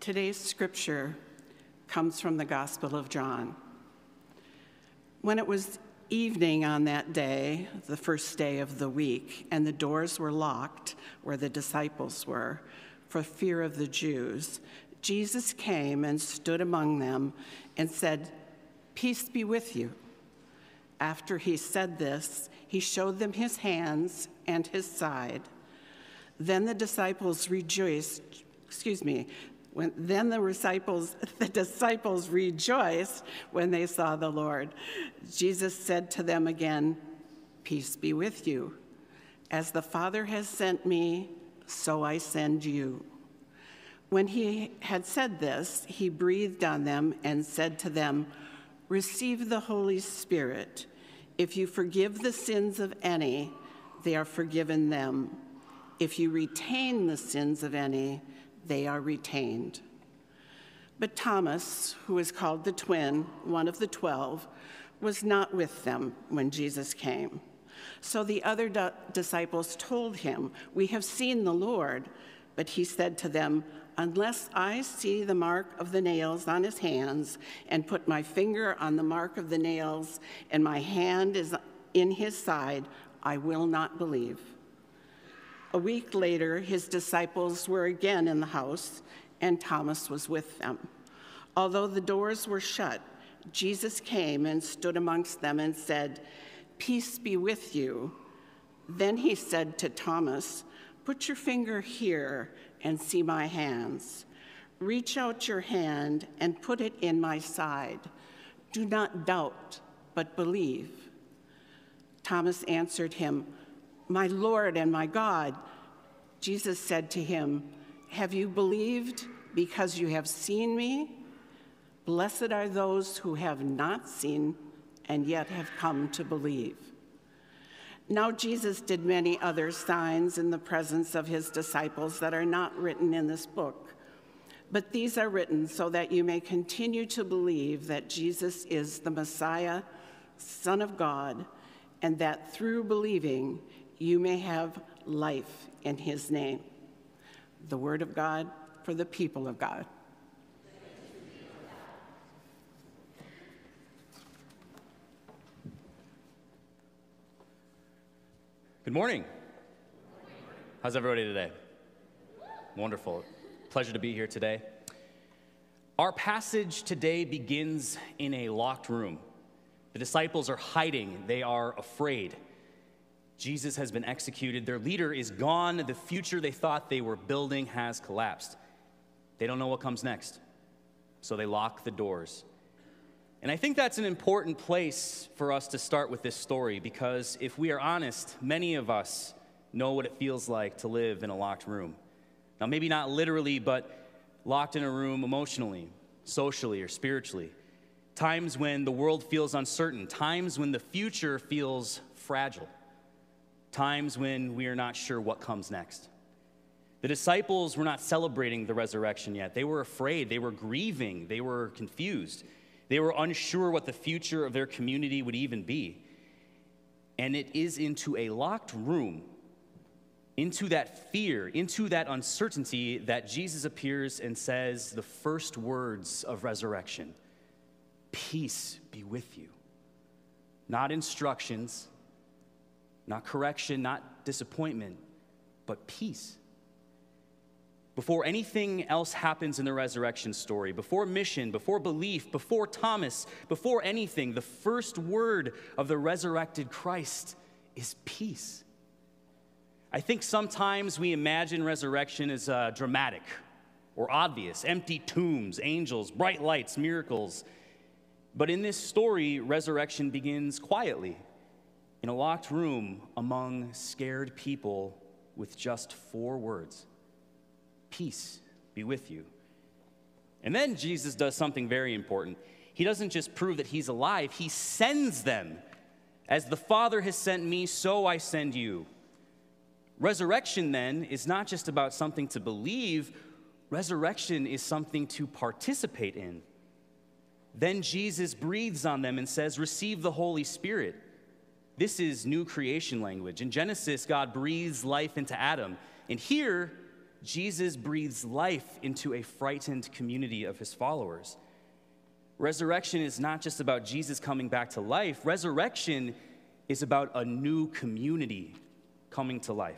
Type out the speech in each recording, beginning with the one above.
Today's scripture comes from the Gospel of John. When it was evening on that day, the first day of the week, and the doors were locked where the disciples were, for fear of the Jews, Jesus came and stood among them and said, "Peace be with you." After he said this, he showed them his hands and his side. Then the disciples rejoiced when they saw the Lord. Jesus said to them again, "Peace be with you. As the Father has sent me, so I send you." When he had said this, he breathed on them and said to them, "Receive the Holy Spirit. If you forgive the sins of any, they are forgiven them. If you retain the sins of any, they are retained." But Thomas, who is called the twin, one of the 12, was not with them when Jesus came. So the other disciples told him, "We have seen the Lord." But he said to them, "Unless I see the mark of the nails on his hands and put my finger on the mark of the nails and my hand is in his side, I will not believe." A week later, his disciples were again in the house, and Thomas was with them. Although the doors were shut, Jesus came and stood amongst them and said, "Peace be with you." Then he said to Thomas, "Put your finger here and see my hands. Reach out your hand and put it in my side. Do not doubt, but believe." Thomas answered him, "My Lord and my God." Jesus said to him, "Have you believed because you have seen me? Blessed are those who have not seen and yet have come to believe." Now Jesus did many other signs in the presence of his disciples that are not written in this book. But these are written so that you may continue to believe that Jesus is the Messiah, Son of God, and that through believing you may have life in his name. The word of God for the people of God. Good morning. How's everybody today? Wonderful. Pleasure to be here today. Our passage today begins in a locked room. The disciples are hiding. They are afraid. Jesus has been executed. Their leader is gone. The future they thought they were building has collapsed. They don't know what comes next, so they lock the doors. And I think that's an important place for us to start with this story, because if we are honest, many of us know what it feels like to live in a locked room. Now, maybe not literally, but locked in a room emotionally, socially, or spiritually. Times when the world feels uncertain, times when the future feels fragile, times when we are not sure what comes next. The disciples were not celebrating the resurrection yet. They were afraid, they were grieving, they were confused. They were unsure what the future of their community would even be. And it is into a locked room, into that fear, into that uncertainty, that Jesus appears and says the first words of resurrection: "Peace be with you." Not instructions, not correction, not disappointment, but peace. Before anything else happens in the resurrection story, before mission, before belief, before Thomas, before anything, the first word of the resurrected Christ is peace. I think sometimes we imagine resurrection as dramatic or obvious: empty tombs, angels, bright lights, miracles. But in this story, resurrection begins quietly, in a locked room among scared people, with just 4 words: "Peace be with you." And then Jesus does something very important. He doesn't just prove that he's alive, he sends them. "As the Father has sent me, so I send you." Resurrection, then, is not just about something to believe. Resurrection is something to participate in. Then Jesus breathes on them and says, "Receive the Holy Spirit." This is new creation language. In Genesis, God breathes life into Adam. And here, Jesus breathes life into a frightened community of his followers. Resurrection is not just about Jesus coming back to life. Resurrection is about a new community coming to life.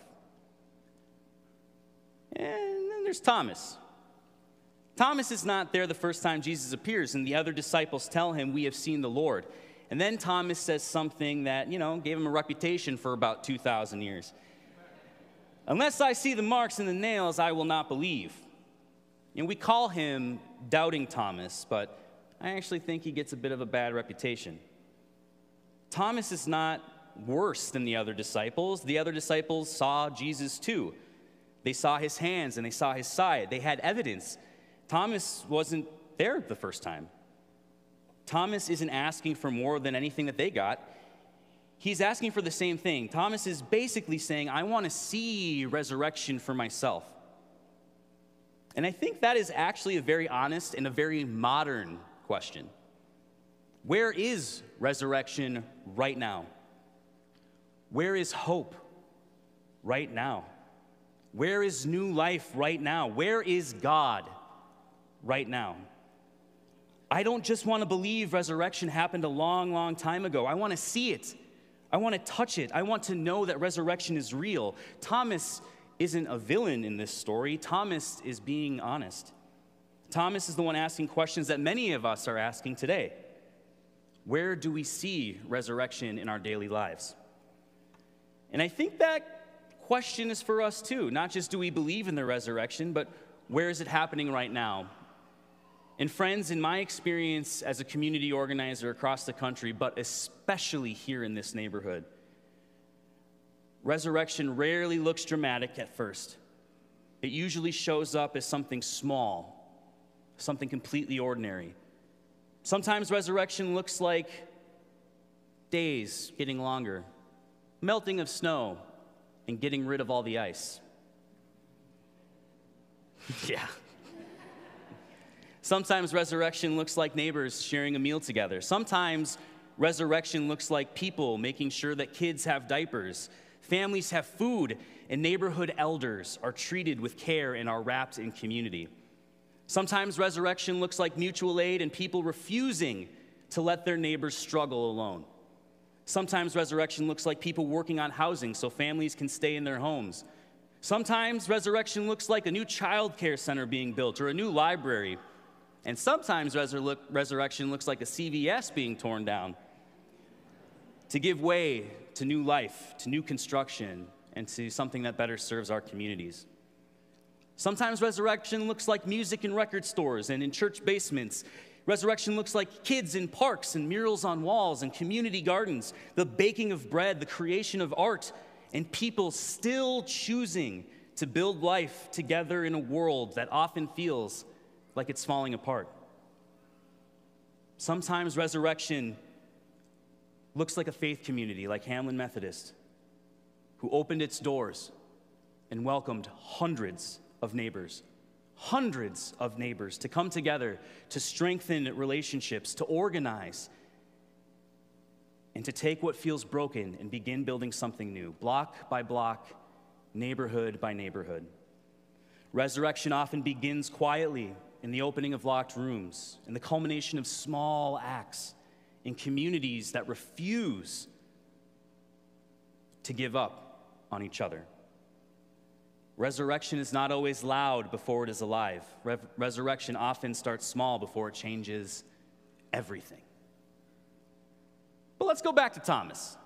And then there's Thomas. Thomas is not there the first time Jesus appears, and the other disciples tell him, "We have seen the Lord." And then Thomas says something that, gave him a reputation for about 2,000 years. "Unless I see the marks in the nails, I will not believe." And we call him Doubting Thomas, but I actually think he gets a bit of a bad reputation. Thomas is not worse than the other disciples. The other disciples saw Jesus too. They saw his hands and they saw his side. They had evidence. Thomas wasn't there the first time. Thomas isn't asking for more than anything that they got. He's asking for the same thing. Thomas is basically saying, "I want to see resurrection for myself." And I think that is actually a very honest and a very modern question. Where is resurrection right now? Where is hope right now? Where is new life right now? Where is God right now? I don't just want to believe resurrection happened a long, long time ago. I want to see it. I want to touch it. I want to know that resurrection is real. Thomas isn't a villain in this story. Thomas is being honest. Thomas is the one asking questions that many of us are asking today. Where do we see resurrection in our daily lives? And I think that question is for us too. Not just do we believe in the resurrection, but where is it happening right now? And friends, in my experience as a community organizer across the country, but especially here in this neighborhood, resurrection rarely looks dramatic at first. It usually shows up as something small, something completely ordinary. Sometimes resurrection looks like days getting longer, melting of snow, and getting rid of all the ice. Yeah. Sometimes resurrection looks like neighbors sharing a meal together. Sometimes resurrection looks like people making sure that kids have diapers, families have food, and neighborhood elders are treated with care and are wrapped in community. Sometimes resurrection looks like mutual aid and people refusing to let their neighbors struggle alone. Sometimes resurrection looks like people working on housing so families can stay in their homes. Sometimes resurrection looks like a new child care center being built or a new library. And sometimes resurrection looks like a CVS being torn down to give way to new life, to new construction, and to something that better serves our communities. Sometimes resurrection looks like music in record stores and in church basements. Resurrection looks like kids in parks and murals on walls and community gardens, the baking of bread, the creation of art, and people still choosing to build life together in a world that often feels like it's falling apart. Sometimes resurrection looks like a faith community like Hamlin Methodist, who opened its doors and welcomed hundreds of neighbors to come together, to strengthen relationships, to organize, and to take what feels broken and begin building something new, block by block, neighborhood by neighborhood. Resurrection often begins quietly in the opening of locked rooms, in the culmination of small acts in communities that refuse to give up on each other. Resurrection is not always loud before it is alive. Resurrection often starts small before it changes everything. But let's go back to Thomas.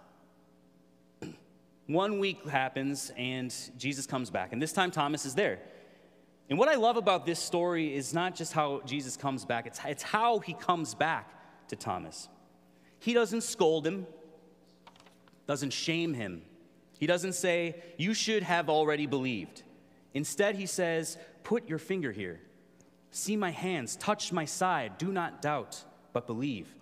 1 week happens and Jesus comes back, and this time Thomas is there. And what I love about this story is not just how Jesus comes back, it's how he comes back to Thomas. He doesn't scold him, doesn't shame him. He doesn't say, "You should have already believed." Instead, he says, "Put your finger here. See my hands, touch my side. Do not doubt, but believe."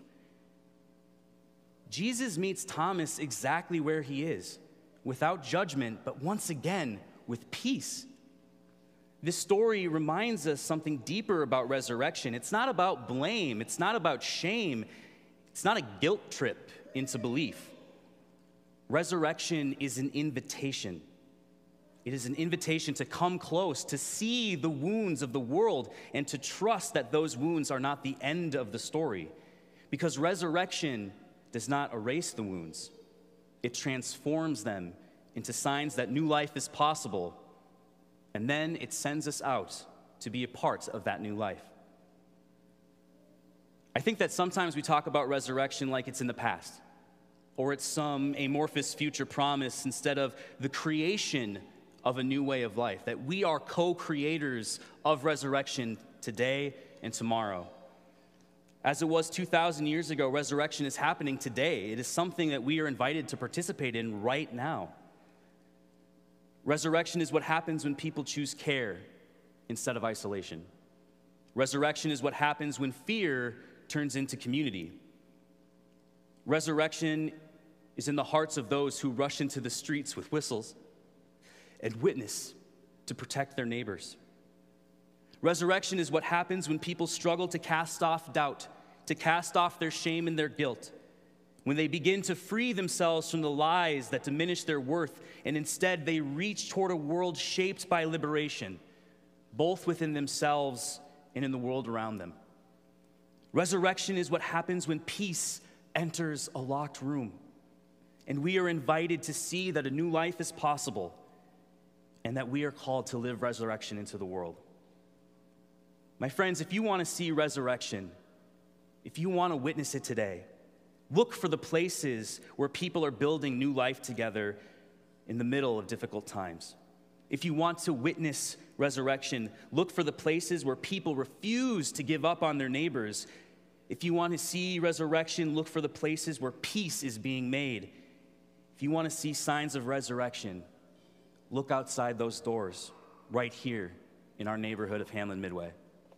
Jesus meets Thomas exactly where he is, without judgment, but once again, with peace. This story reminds us something deeper about resurrection. It's not about blame. It's not about shame. It's not a guilt trip into belief. Resurrection is an invitation. It is an invitation to come close, to see the wounds of the world, and to trust that those wounds are not the end of the story. Because resurrection does not erase the wounds. It transforms them into signs that new life is possible, and then it sends us out to be a part of that new life. I think that sometimes we talk about resurrection like it's in the past, or it's some amorphous future promise instead of the creation of a new way of life, that we are co-creators of resurrection today and tomorrow. As it was 2,000 years ago, resurrection is happening today. It is something that we are invited to participate in right now. Resurrection is what happens when people choose care instead of isolation. Resurrection is what happens when fear turns into community. Resurrection is in the hearts of those who rush into the streets with whistles and witness to protect their neighbors. Resurrection is what happens when people struggle to cast off doubt, to cast off their shame and their guilt, when they begin to free themselves from the lies that diminish their worth, and instead they reach toward a world shaped by liberation, both within themselves and in the world around them. Resurrection is what happens when peace enters a locked room, and we are invited to see that a new life is possible and that we are called to live resurrection into the world. My friends, if you want to see resurrection, if you want to witness it today, look for the places where people are building new life together in the middle of difficult times. If you want to witness resurrection, look for the places where people refuse to give up on their neighbors. If you want to see resurrection, look for the places where peace is being made. If you want to see signs of resurrection, look outside those doors right here in our neighborhood of Hamlin Midway.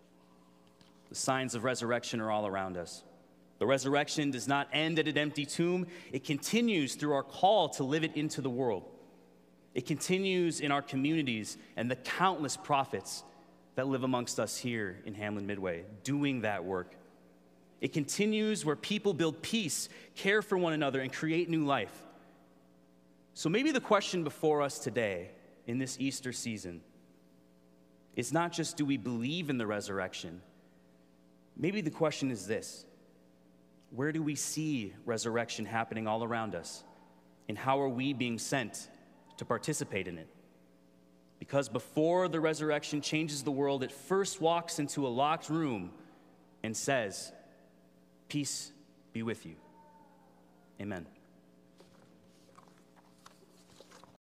The signs of resurrection are all around us. The resurrection does not end at an empty tomb. It continues through our call to live it into the world. It continues in our communities and the countless prophets that live amongst us here in Hamlin Midway, doing that work. It continues where people build peace, care for one another, and create new life. So maybe the question before us today in this Easter season is not just, do we believe in the resurrection? Maybe the question is this: where do we see resurrection happening all around us? And how are we being sent to participate in it? Because before the resurrection changes the world, it first walks into a locked room and says, "Peace be with you." Amen.